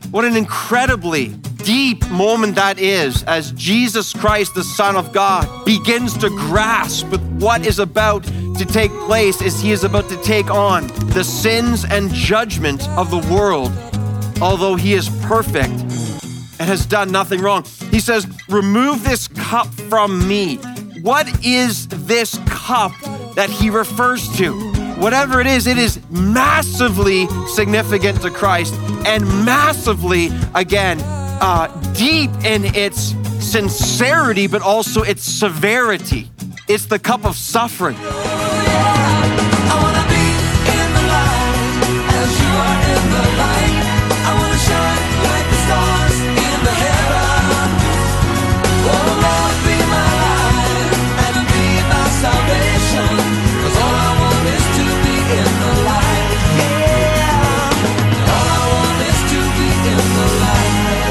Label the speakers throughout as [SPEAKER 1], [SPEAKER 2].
[SPEAKER 1] What an incredibly deep moment that is as Jesus Christ, the Son of God, begins to grasp with what is about to take place as he is about to take on the sins and judgment of the world, although he is perfect and has done nothing wrong. He says, remove this cup from me. What is this cup that he refers to? Whatever it is massively significant to Christ and massively, again, deep in its sincerity, but also its severity. It's the cup of suffering.
[SPEAKER 2] I wanna be in the light as you are in the light. I wanna shine like the stars in the heavens. Oh Lord, be my light and be my salvation. 'Cause all I want is to be in the light. Yeah. All I want is to be in the light.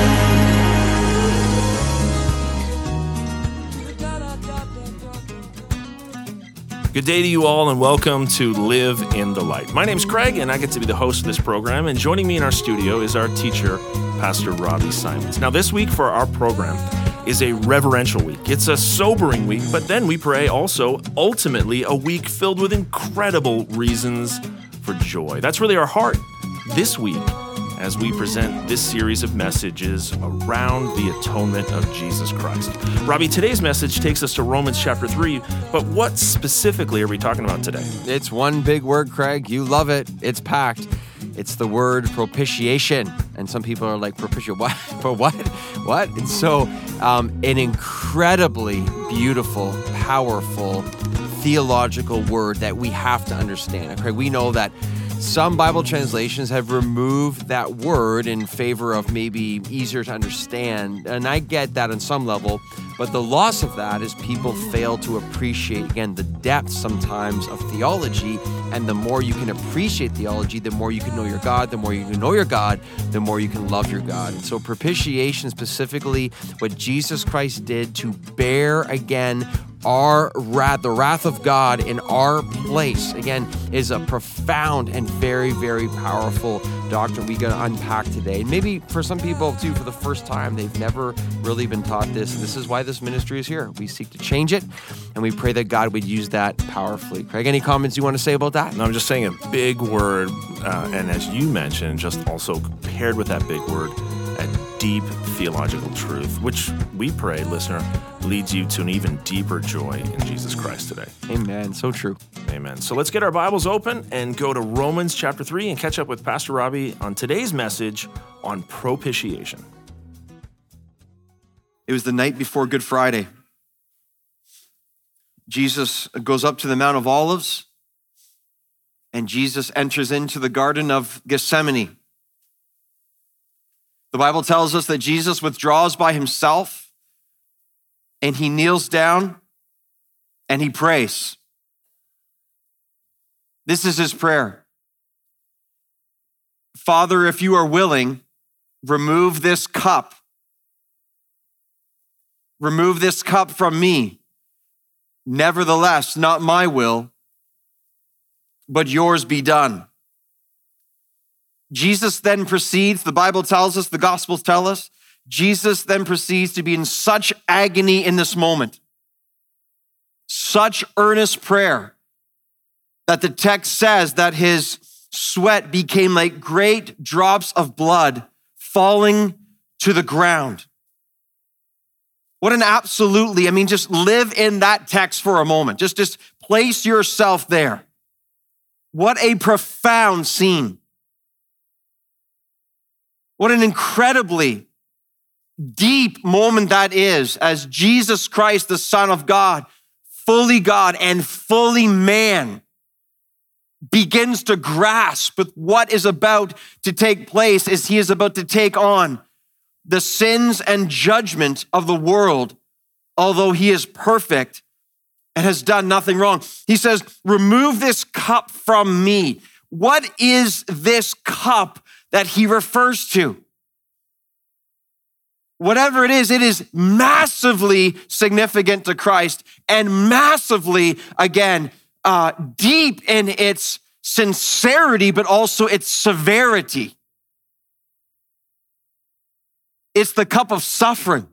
[SPEAKER 3] Good day to you all and welcome to Live in the Light. My name's Craig and I get to be the host of this program, and joining me in our studio is our teacher, Pastor Robbie Simons. Now this week for our program is a reverential week. It's a sobering week, but then we pray also ultimately a week filled with incredible reasons for joy. That's really our heart this week as we present this series of messages around the atonement of Jesus Christ. Robbie, today's message takes us to Romans chapter 3, but what specifically are we talking about today?
[SPEAKER 1] It's one big word, Craig. You love it. It's packed. It's the word propitiation. And some people are like, propitiate what? For what? What? And so an incredibly beautiful, powerful, theological word that we have to understand. And Craig, we know that some Bible translations have removed that word in favor of maybe easier to understand. And I get that on some level, but the loss of that is people fail to appreciate, again, the depth sometimes of theology. And the more you can appreciate theology, the more you can know your God. The more you can know your God, the more you can love your God. And so propitiation, specifically what Jesus Christ did to bear, again, our wrath, the wrath of God in our place, again, is a profound and very, very powerful doctrine we got to unpack today. And maybe for some people too, for the first time, they've never really been taught this. And this is why this ministry is here. We seek to change it, and we pray that God would use that powerfully. Craig, any comments you want to say about that?
[SPEAKER 3] No, I'm just saying a big word, and as you mentioned, just also paired with that big word, a deep theological truth, which we pray, listener, leads you to an even deeper joy in Jesus Christ today.
[SPEAKER 1] Amen. So true.
[SPEAKER 3] Amen. So let's get our Bibles open and go to Romans chapter 3 and catch up with Pastor Robbie on today's message on propitiation.
[SPEAKER 1] It was the night before Good Friday. Jesus goes up to the Mount of Olives, and Jesus enters into the Garden of Gethsemane. The Bible tells us that Jesus withdraws by himself, and he kneels down and he prays. This is his prayer. Father, if you are willing, remove this cup. Remove this cup from me. Nevertheless, not my will, but yours be done. Jesus then proceeds, the Bible tells us, the Gospels tell us, Jesus then proceeds to be in such agony in this moment, such earnest prayer, that the text says that his sweat became like great drops of blood falling to the ground. What an absolutely, just live in that text for a moment. Just place yourself there. What a profound scene. What an incredibly deep moment that is as Jesus Christ, the Son of God and fully man, begins to grasp with what is about to take place as he is about to take on the sins and judgment of the world, although he is perfect and has done nothing wrong. He says, remove this cup from me. What is this cup that he refers to? Whatever it is massively significant to Christ and massively, again, deep in its sincerity, but also its severity. It's the cup of suffering.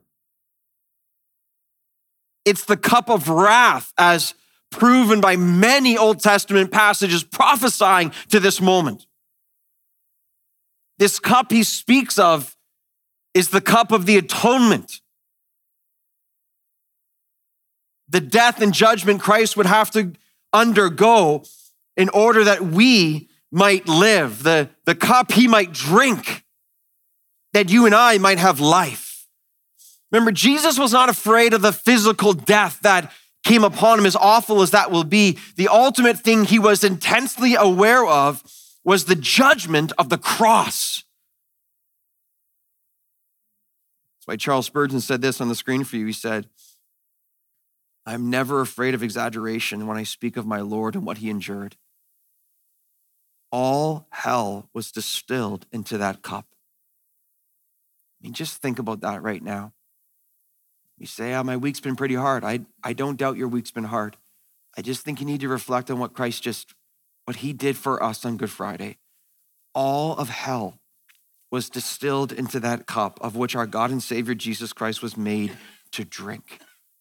[SPEAKER 1] It's the cup of wrath, as proven by many Old Testament passages prophesying to this moment. This cup he speaks of is the cup of the atonement. The death and judgment Christ would have to undergo in order that we might live, the cup he might drink, that you and I might have life. Remember, Jesus was not afraid of the physical death that came upon him, as awful as that will be. The ultimate thing he was intensely aware of was the judgment of the cross. That's why Charles Spurgeon said this on the screen for you. He said, "I'm never afraid of exaggeration when I speak of my Lord and what he endured. All hell was distilled into that cup." I mean, just think about that right now. You say, my week's been pretty hard. I don't doubt your week's been hard. I just think you need to reflect on what what he did for us on Good Friday. All of hell was distilled into that cup of which our God and Savior Jesus Christ was made to drink.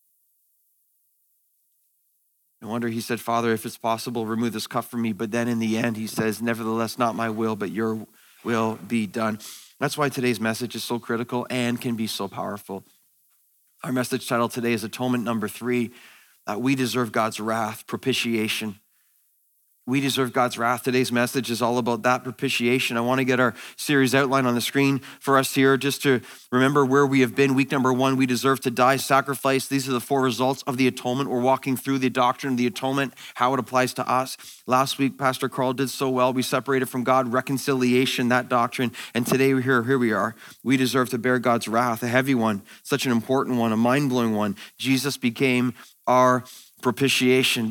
[SPEAKER 1] No wonder he said, "Father, if it's possible, remove this cup from me." But then in the end, he says, "Nevertheless, not my will, but your will be done." That's why today's message is so critical and can be so powerful. Our message title today is Atonement number 3, that we deserve God's wrath, propitiation. We deserve God's wrath. Today's message is all about that propitiation. I want to get our series outline on the screen for us here, just to remember where we have been. Week number 1, we deserve to die, sacrifice. These are the 4 results of the atonement. We're walking through the doctrine of the atonement, how it applies to us. Last week, Pastor Carl did so well. We separated from God, reconciliation, that doctrine. And today here we are. We deserve to bear God's wrath, a heavy one, such an important one, a mind-blowing one. Jesus became our propitiation.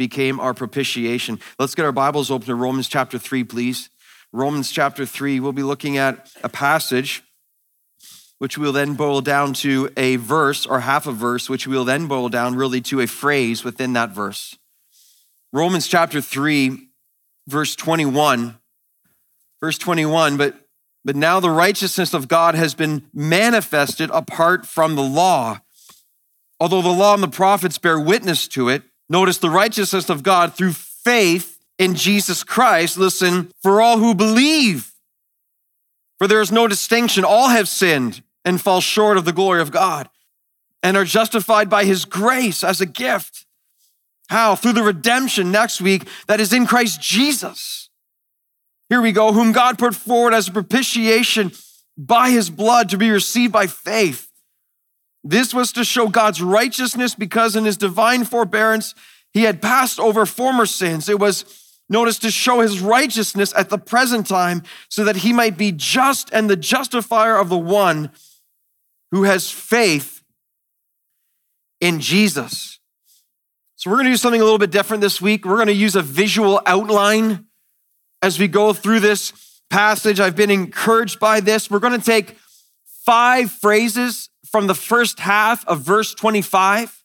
[SPEAKER 1] Let's get our Bibles open to Romans chapter 3, please. Romans chapter 3, we'll be looking at a passage which we'll then boil down to a verse or half a verse, which we'll then boil down really to a phrase within that verse. Romans chapter 3, verse 21. Verse 21, but now the righteousness of God has been manifested apart from the law. Although the law and the prophets bear witness to it, notice the righteousness of God through faith in Jesus Christ. Listen, for all who believe, for there is no distinction. All have sinned and fall short of the glory of God and are justified by his grace as a gift. How? Through the redemption next week that is in Christ Jesus. Here we go, whom God put forward as a propitiation by his blood to be received by faith. This was to show God's righteousness because in his divine forbearance, he had passed over former sins. It was, notice, to show his righteousness at the present time so that he might be just and the justifier of the one who has faith in Jesus. So we're going to do something a little bit different this week. We're going to use a visual outline as we go through this passage. I've been encouraged by this. We're going to take 5 phrases from the first half of verse 25.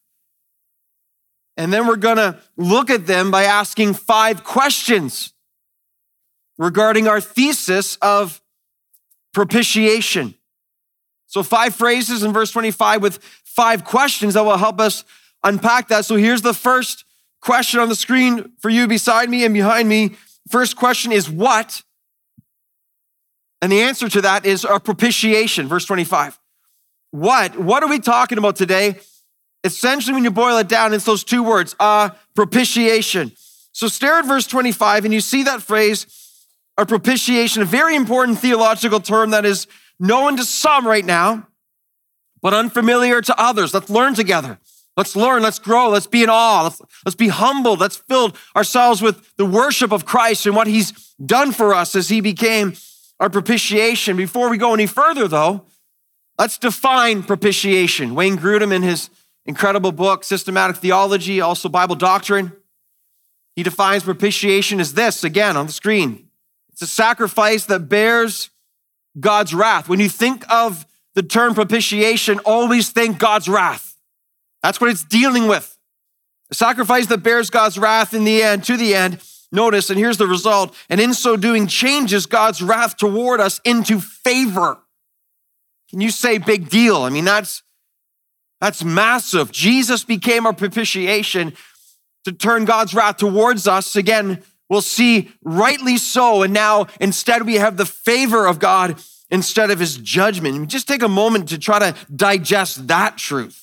[SPEAKER 1] And then we're going to look at them by asking 5 questions regarding our thesis of propitiation. So 5 phrases in verse 25 with 5 questions that will help us unpack that. So here's the first question on the screen for you beside me and behind me. First question is what? And the answer to that is a propitiation, verse 25. What are we talking about today? Essentially, when you boil it down, it's those 2 words, propitiation. So stare at verse 25 and you see that phrase, a propitiation, a very important theological term that is known to some right now, but unfamiliar to others. Let's learn together. Let's learn, let's grow, let's be in awe, let's be humbled, let's fill ourselves with the worship of Christ and what he's done for us as he became our propitiation. Before we go any further though, let's define propitiation. Wayne Grudem, in his incredible book, Systematic Theology, also Bible Doctrine, he defines propitiation as this, again, on the screen. It's a sacrifice that bears God's wrath. When you think of the term propitiation, always think God's wrath. That's what it's dealing with. A sacrifice that bears God's wrath in the end, to the end. Notice, and here's the result, and in so doing changes God's wrath toward us into favor. Can you say big deal? I mean, that's massive. Jesus became our propitiation to turn God's wrath towards us. Again, we'll see rightly so. And now instead we have the favor of God instead of his judgment. Just take a moment to try to digest that truth.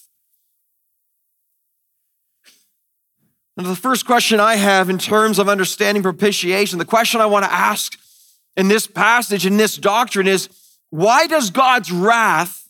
[SPEAKER 1] And the first question I have in terms of understanding propitiation, the question I want to ask in this passage, in this doctrine is, why does God's wrath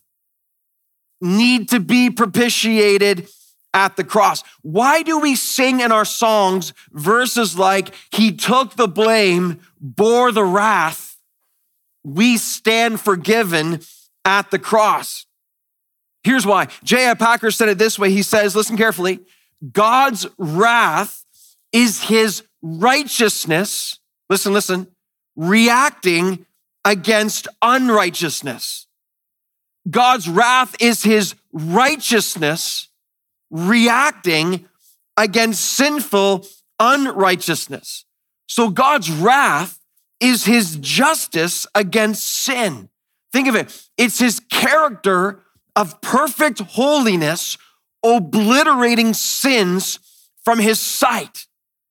[SPEAKER 1] need to be propitiated at the cross? Why do we sing in our songs verses like, he took the blame, bore the wrath, we stand forgiven at the cross? Here's why. J.I. Packer said it this way. He says, listen carefully, God's wrath is his righteousness, listen, reacting against unrighteousness. God's wrath is his righteousness reacting against sinful unrighteousness. So God's wrath is his justice against sin. Think of it. It's his character of perfect holiness obliterating sins from his sight.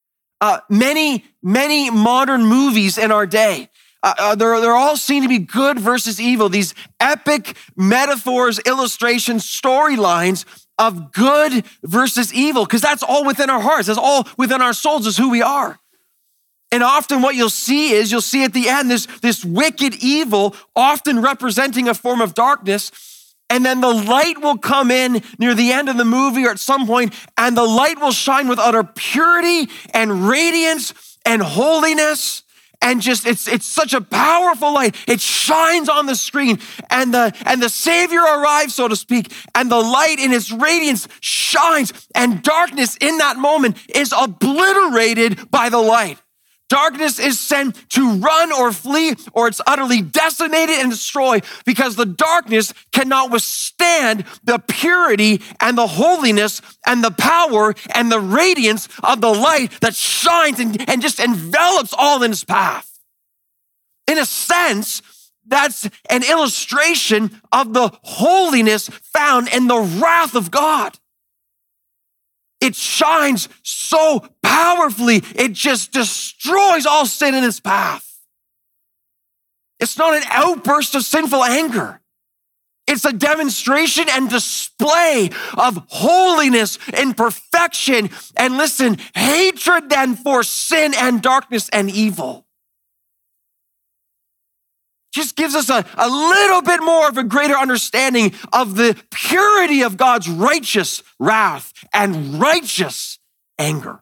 [SPEAKER 1] Many modern movies in our day, they're all seen to be good versus evil. These epic metaphors, illustrations, storylines of good versus evil, because that's all within our hearts. That's all within our souls is who we are. And often what you'll see at the end, this wicked evil, often representing a form of darkness. And then the light will come in near the end of the movie or at some point, and the light will shine with utter purity and radiance and holiness. And just, it's such a powerful light. It shines on the screen, and the Savior arrives, so to speak, and the light in its radiance shines, and darkness in that moment is obliterated by the light. Darkness is sent to run or flee, or it's utterly decimated and destroyed because the darkness cannot withstand the purity and the holiness and the power and the radiance of the light that shines and just envelops all in its path. In a sense, that's an illustration of the holiness found in the wrath of God. It shines so powerfully, it just destroys all sin in its path. It's not an outburst of sinful anger. It's a demonstration and display of holiness and perfection. And listen, hatred then for sin and darkness and evil. Just gives us a little bit more of a greater understanding of the purity of God's righteous wrath and righteous anger.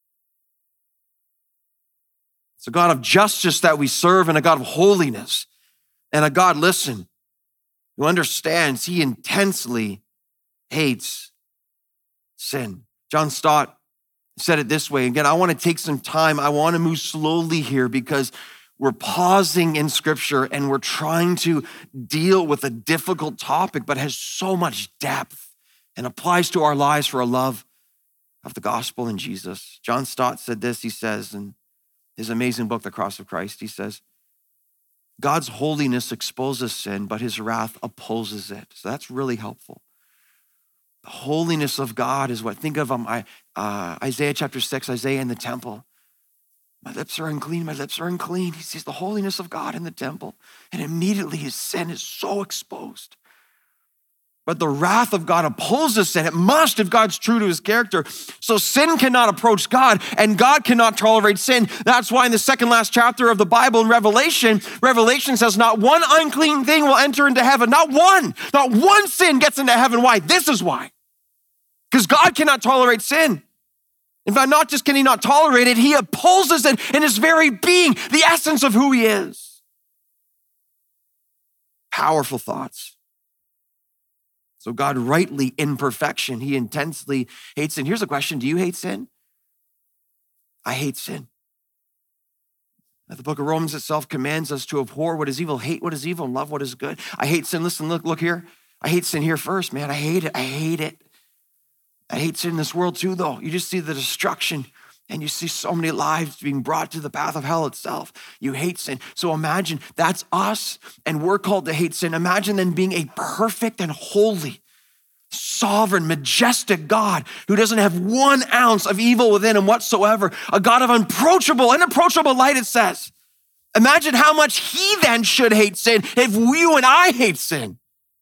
[SPEAKER 1] It's a God of justice that we serve and a God of holiness and a God, listen, who understands he intensely hates sin. John Stott said it this way. Again, I want to take some time. I want to move slowly here because we're pausing in scripture and we're trying to deal with a difficult topic, but has so much depth and applies to our lives for a love of the gospel in Jesus. John Stott said this, he says in his amazing book, The Cross of Christ, he says, God's holiness exposes sin, but his wrath opposes it. So that's really helpful. The holiness of God is what, think of Isaiah chapter 6, Isaiah in the temple. My lips are unclean, my lips are unclean. He sees the holiness of God in the temple, and immediately his sin is so exposed. But the wrath of God opposes sin. It must if God's true to his character. So sin cannot approach God, and God cannot tolerate sin. That's why in the second last chapter of the Bible in Revelation says not one unclean thing will enter into heaven. Not one sin gets into heaven. Why? This is why. Because God cannot tolerate sin. In fact, not just can he not tolerate it, he opposes it in his very being, the essence of who he is. Powerful thoughts. So God rightly in perfection, he intensely hates sin. Here's a question, do you hate sin? I hate sin. The book of Romans itself commands us to abhor what is evil, hate what is evil, and love what is good. I hate sin. Listen, look here. I hate sin here first, man. I hate it. I hate sin in this world too, though. You just see the destruction And you see so many lives being brought to the path of hell itself. You hate sin. So imagine that's us, and we're called to hate sin. Imagine then being a perfect and holy, sovereign, majestic God who doesn't have 1 ounce of evil within him whatsoever. A God of unapproachable light, it says. Imagine how much he then should hate sin if you and I hate sin.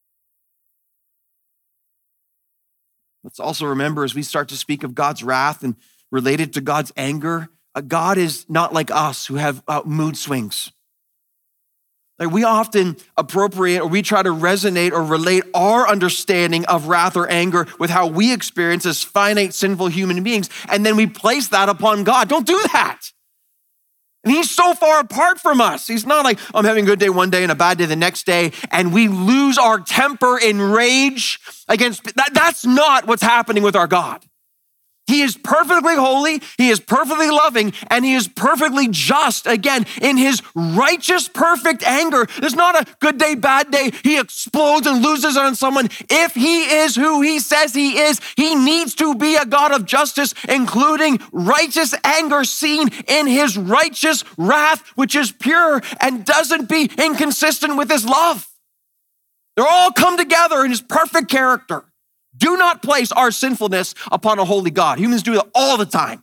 [SPEAKER 1] Let's also remember as we start to speak of God's wrath and related to God's anger, God is not like us who have mood swings. Like we often appropriate or we try to resonate or relate our understanding of wrath or anger with how we experience as finite, sinful human beings, and then we place that upon God. Don't do that. And he's so far apart from us. He's not like, I'm having a good day one day and a bad day the next day, and we lose our temper in rage against that. That's not what's happening with our God. He is perfectly holy, he is perfectly loving, and he is perfectly just. Again, in his righteous, perfect anger, there's not a good day, bad day. He explodes and loses on someone. If he is who he says he is, he needs to be a God of justice, including righteous anger seen in his righteous wrath, which is pure and doesn't be inconsistent with his love. They're all come together in his perfect character. Do not place our sinfulness upon a holy God. Humans do that all the time.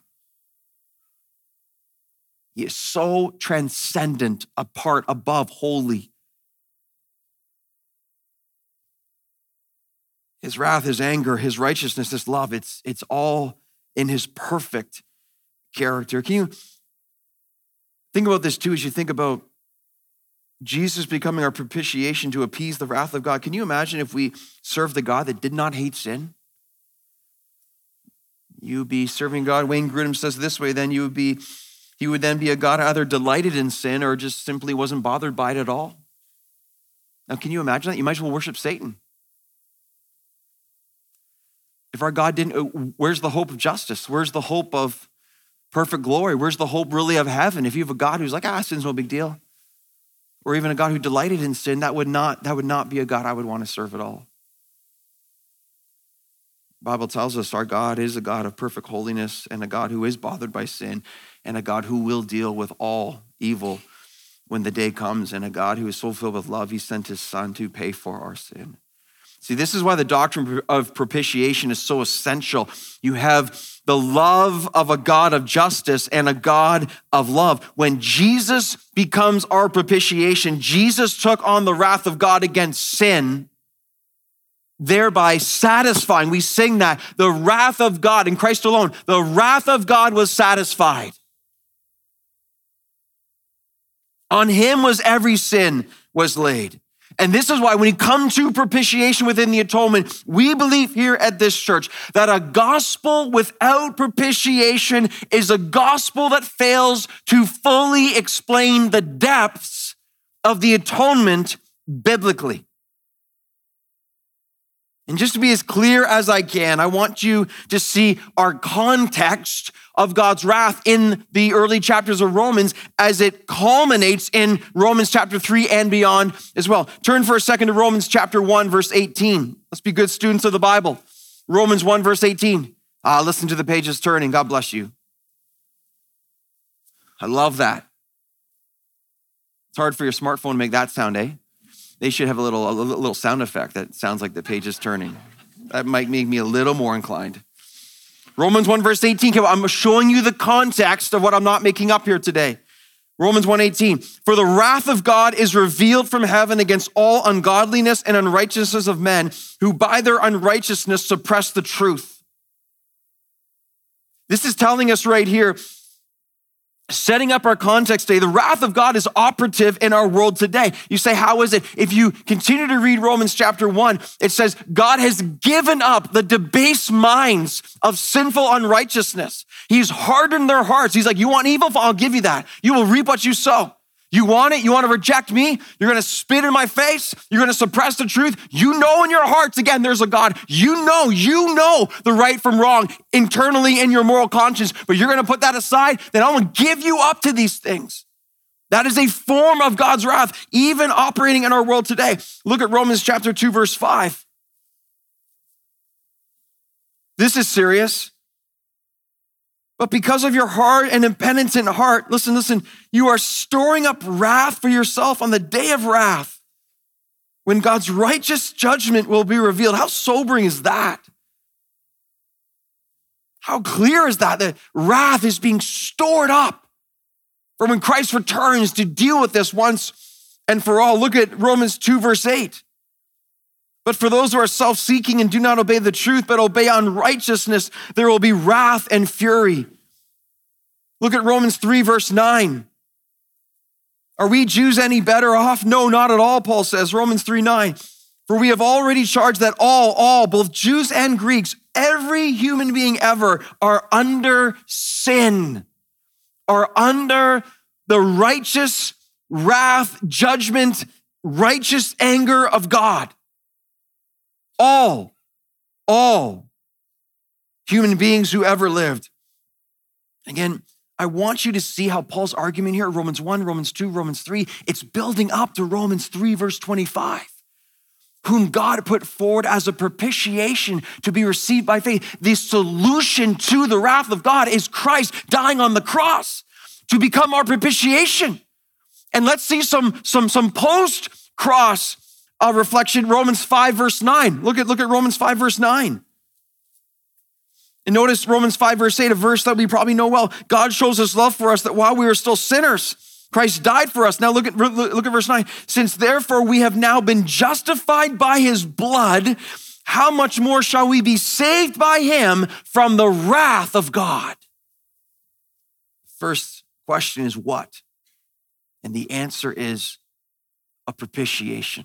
[SPEAKER 1] He is so transcendent, apart, above, holy. His wrath, his anger, his righteousness, his love, it's all in his perfect character. Can you think about this too as you think about Jesus becoming our propitiation to appease the wrath of God? Can you imagine if we served the God that did not hate sin? You would be serving God. Wayne Grudem says this way, then he would then be a God either delighted in sin or just simply wasn't bothered by it at all. Now, can you imagine that? You might as well worship Satan. If our God didn't, where's the hope of justice? Where's the hope of perfect glory? Where's the hope really of heaven? If you have a God who's like, sin's no big deal. Or even a God who delighted in sin, that would not be a God I would want to serve at all. The Bible tells us our God is a God of perfect holiness and a God who is bothered by sin and a God who will deal with all evil when the day comes, and a God who is so filled with love, he sent his son to pay for our sin. See, this is why the doctrine of propitiation is so essential. You have the love of a God of justice and a God of love. When Jesus becomes our propitiation, Jesus took on the wrath of God against sin, thereby satisfying. We sing that, the wrath of God in Christ alone, the wrath of God was satisfied. On him was every sin was laid. And this is why when you come to propitiation within the atonement, we believe here at this church that a gospel without propitiation is a gospel that fails to fully explain the depths of the atonement biblically. And just to be as clear as I can, I want you to see our context of God's wrath in the early chapters of Romans as it culminates in Romans chapter 3 and beyond as well. Turn for a second to Romans chapter 1, verse 18. Let's be good students of the Bible. Romans 1, verse 18. Listen to the pages turning. God bless you. I love that. It's hard for your smartphone to make that sound, eh? They should have a little sound effect that sounds like the page is turning. That might make me a little more inclined. Romans 1 verse 18, I'm showing you the context of what I'm not making up here today. Romans 1:18, for the wrath of God is revealed from heaven against all ungodliness and unrighteousness of men who by their unrighteousness suppress the truth. This is telling us right here, setting up our context today, the wrath of God is operative in our world today. You say, how is it? If you continue to read Romans chapter 1, it says, God has given up the debased minds of sinful unrighteousness. He's hardened their hearts. He's like, you want evil? I'll give you that. You will reap what you sow. You want it? You want to reject me? You're going to spit in my face? You're going to suppress the truth? You know in your hearts, again, there's a God. You know the right from wrong internally in your moral conscience, but you're going to put that aside? Then I'm going to give you up to these things. That is a form of God's wrath, even operating in our world today. Look at Romans chapter 2, verse 5. This is serious. But because of your hard and impenitent heart, listen, you are storing up wrath for yourself on the day of wrath, when God's righteous judgment will be revealed. How sobering is that? How clear is that? That wrath is being stored up for when Christ returns to deal with this once and for all. Look at Romans 2, verse 8. But for those who are self-seeking and do not obey the truth, but obey unrighteousness, there will be wrath and fury. Look at Romans 3, verse 9. Are we Jews any better off? No, not at all, Paul says, Romans 3:9. For we have already charged that all, both Jews and Greeks, every human being ever, are under sin, are under the righteous wrath, judgment, righteous anger of God. All human beings who ever lived. Again, I want you to see how Paul's argument here, Romans 1, Romans 2, Romans 3, it's building up to Romans 3, verse 25. Whom God put forward as a propitiation to be received by faith. The solution to the wrath of God is Christ dying on the cross to become our propitiation. And let's see some post-cross reflection, Romans 5, verse 9. Look at Romans 5, verse 9. And notice Romans 5, verse 8, a verse that we probably know well. God shows his love for us that while we were still sinners, Christ died for us. Now look at verse 9. Since therefore we have now been justified by his blood, how much more shall we be saved by him from the wrath of God? First question is what? And the answer is a propitiation.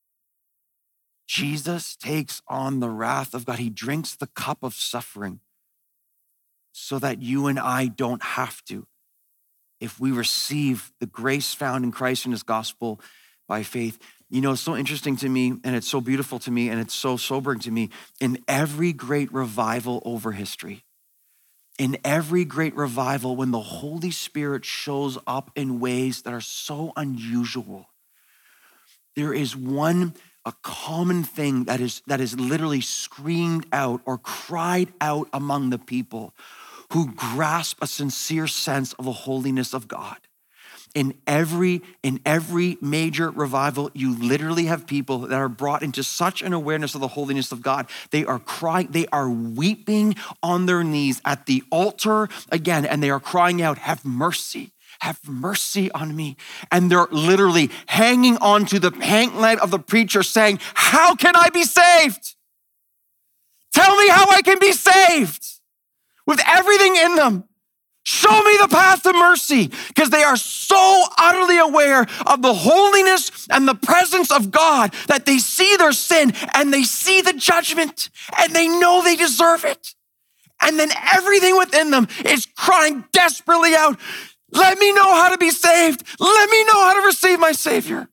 [SPEAKER 1] Jesus takes on the wrath of God. He drinks the cup of suffering so that you and I don't have to. If we receive the grace found in Christ and his gospel by faith. You know, it's so interesting to me, and it's so beautiful to me, and it's so sobering to me. In every great revival over history, in every great revival, when the Holy Spirit shows up in ways that are so unusual, there is a common thing that is literally screamed out or cried out among the people who grasp a sincere sense of the holiness of God. In every major revival, you literally have people that are brought into such an awareness of the holiness of God. They are crying, they are weeping on their knees at the altar again, and they are crying out, have mercy on me. And they're literally hanging on to the pant leg of the preacher saying, how can I be saved? Tell me how I can be saved with everything in them. Show me the path to mercy, because they are so utterly aware of the holiness and the presence of God that they see their sin and they see the judgment and they know they deserve it. And then everything within them is crying desperately out, let me know how to be saved. Let me know how to receive my Savior.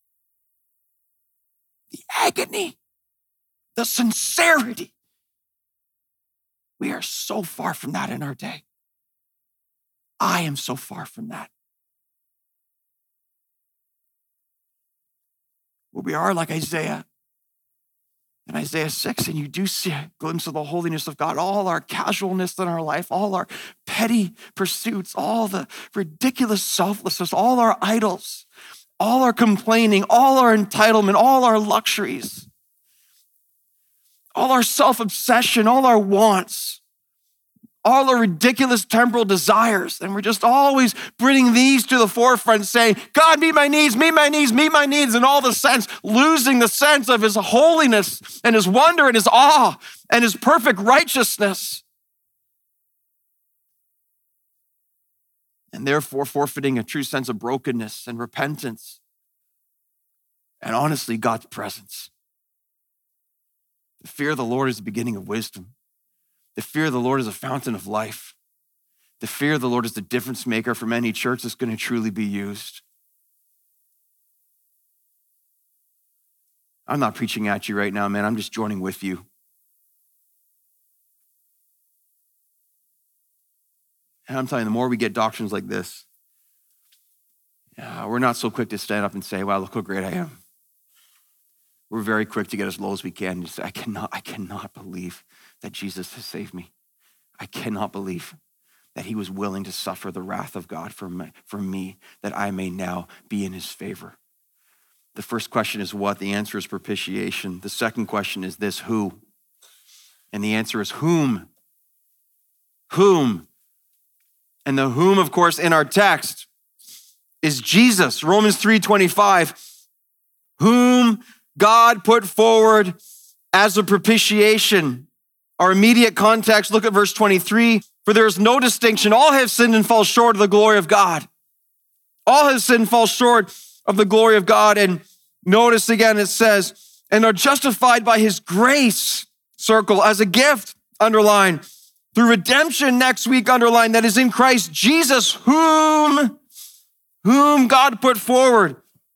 [SPEAKER 1] The agony, the sincerity. We are so far from that in our day. I am so far from that. Well, we are like Isaiah. In Isaiah 6, and you do see a glimpse of the holiness of God, all our casualness in our life, all our petty pursuits, all the ridiculous selflessness, all our idols, all our complaining, all our entitlement, all our luxuries, all our self-obsession, all our wants, all our ridiculous temporal desires. And we're just always bringing these to the forefront saying, God, meet my needs, meet my needs, meet my needs, in all the sense, losing the sense of his holiness and his wonder and his awe and his perfect righteousness. And therefore forfeiting a true sense of brokenness and repentance. And honestly, God's presence. The fear of the Lord is the beginning of wisdom. The fear of the Lord is a fountain of life. The fear of the Lord is the difference maker from any church that's going to truly be used. I'm not preaching at you right now, man. I'm just joining with you. And I'm telling you, the more we get doctrines like this, we're not so quick to stand up and say, wow, look how great I am. We're very quick to get as low as we can and say, I cannot believe that Jesus has saved me. I cannot believe that he was willing to suffer the wrath of God for me, that I may now be in his favor. The first question is what? The answer is propitiation. The second question is this, who? And the answer is whom? Whom? And the whom, of course, in our text is Jesus. Romans 3:25, whom God put forward as a propitiation. Our immediate context, look at verse 23. For there is no distinction. All have sinned and fall short of the glory of God. All have sinned and fall short of the glory of God. And notice again, it says, and are justified by his grace, circle, as a gift, underline, through redemption, next week, underline, that is in Christ Jesus, whom God put forward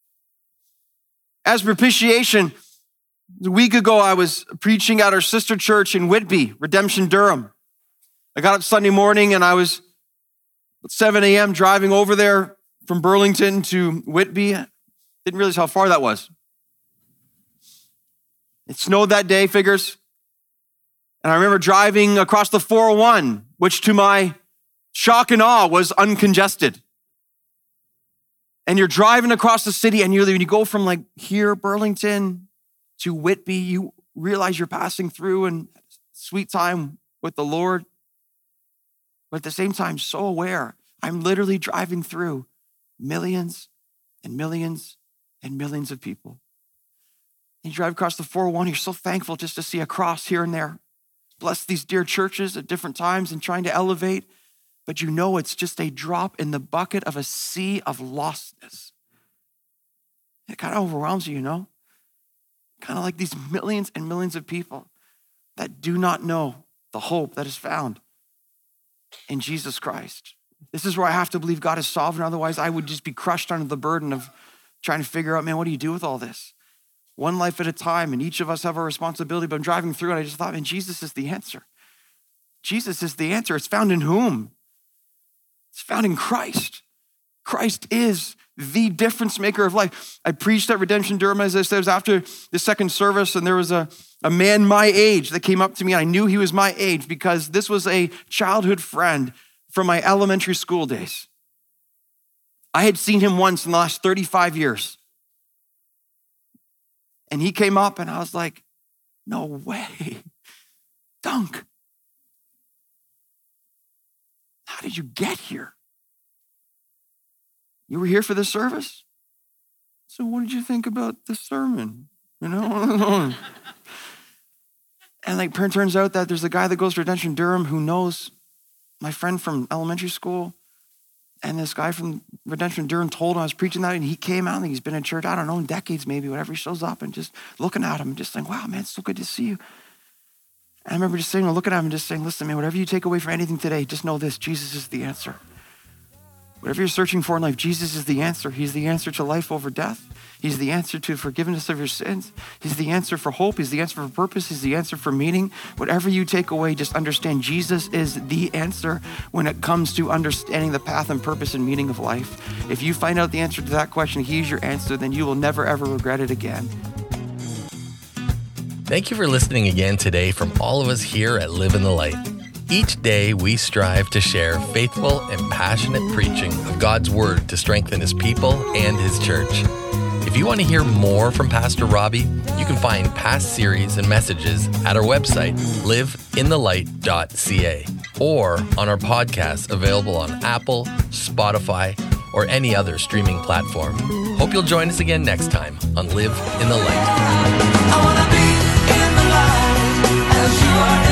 [SPEAKER 1] as propitiation. A week ago, I was preaching at our sister church in Whitby, Redemption Durham. I got up Sunday morning and I was at 7 a.m. driving over there from Burlington to Whitby. Didn't realize how far that was. It snowed that day, figures. And I remember driving across the 401, which to my shock and awe was uncongested. And you're driving across the city and when you go from like here, Burlington, to Whitby, you realize you're passing through and sweet time with the Lord. But at the same time, so aware, I'm literally driving through millions and millions and millions of people. And you drive across the 401, you're so thankful just to see a cross here and there. Bless these dear churches at different times and trying to elevate. But you know it's just a drop in the bucket of a sea of lostness. It kind of overwhelms you, you know? Kind of like these millions and millions of people that do not know the hope that is found in Jesus Christ. This is where I have to believe God is sovereign. Otherwise, I would just be crushed under the burden of trying to figure out, man, what do you do with all this? One life at a time, and each of us have our responsibility. But I'm driving through and I just thought, man, Jesus is the answer. Jesus is the answer. It's found in whom? It's found in Christ. Christ is the difference maker of life. I preached at Redemption Durham, as I said, it was after the second service, and there was a man my age that came up to me. I knew he was my age because this was a childhood friend from my elementary school days. I had seen him once in the last 35 years. And he came up and I was like, no way. Dunk. How did you get here? You were here for this service? So what did you think about the sermon? You know? And like, it turns out that there's a guy that goes to Redemption Durham who knows my friend from elementary school. And this guy from Redemption Durham told him I was preaching that, and he came out and he's been in church, I don't know, in decades maybe, whatever. He shows up and just looking at him and just saying, wow, man, it's so good to see you. And I remember just saying, looking at him and just saying, listen, man, whatever you take away from anything today, just know this, Jesus is the answer. Whatever you're searching for in life, Jesus is the answer. He's the answer to life over death. He's the answer to forgiveness of your sins. He's the answer for hope. He's the answer for purpose. He's the answer for meaning. Whatever you take away, just understand Jesus is the answer when it comes to understanding the path and purpose and meaning of life. If you find out the answer to that question, he's your answer, then you will never, ever regret it again.
[SPEAKER 4] Thank you for listening again today from all of us here at Live in the Light. Each day, we strive to share faithful and passionate preaching of God's Word to strengthen His people and His church. If you want to hear more from Pastor Robbie, you can find past series and messages at our website, liveinthelight.ca, or on our podcasts available on Apple, Spotify, or any other streaming platform. Hope you'll join us again next time on Live in the Light.
[SPEAKER 2] I wanna be in the light as you are